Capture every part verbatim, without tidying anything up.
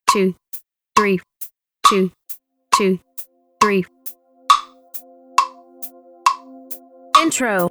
two, three, two, two, three. Intro.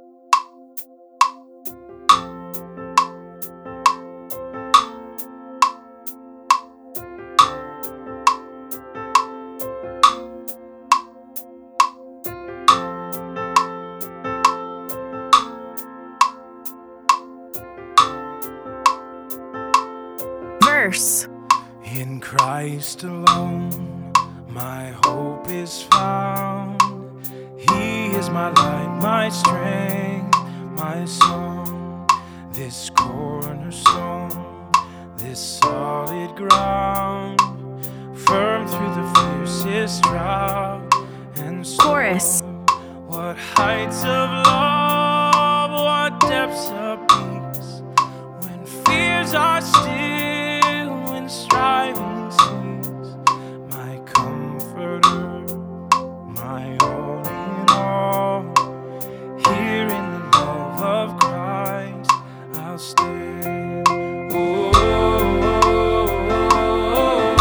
Verse. In Christ alone, my hope is found. He is my light, my strength, my song. This cornerstone, this solid ground, firm through the fiercest drought and storm. Chorus. What heights of love, what depths of peace, when fears are still, when striving cease. My comforter, my all in all, here in the love of Christ I'll stay. Oh, oh, oh,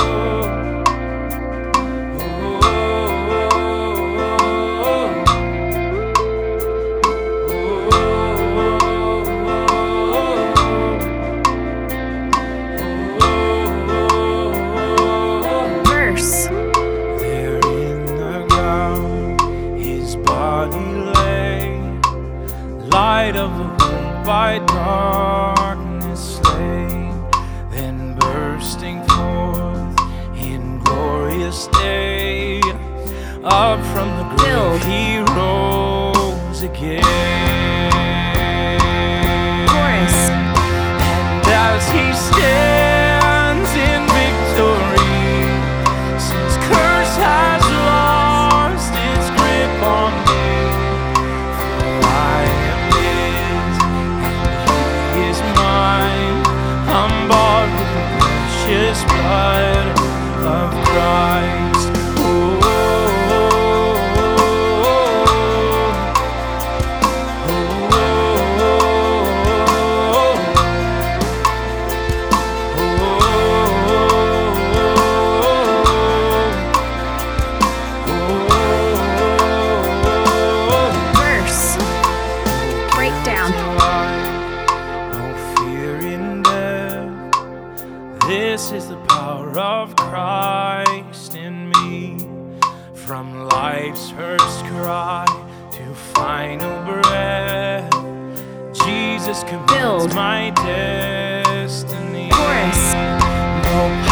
Verse. there in the ground his body lay, light of the world by darkness slain, then bursting forth in glorious day, up from the grave he rose again. Chorus. And as he stands in victory, since curse has lost its grip on me, for I am his and he is mine. I'm bought with the precious blood of Christ. Oh, Verse. Breakdown. no fear in death. This is the power of Christ in me. From life's first cry to final breath, Jesus commands Build. my destiny. Chorus. No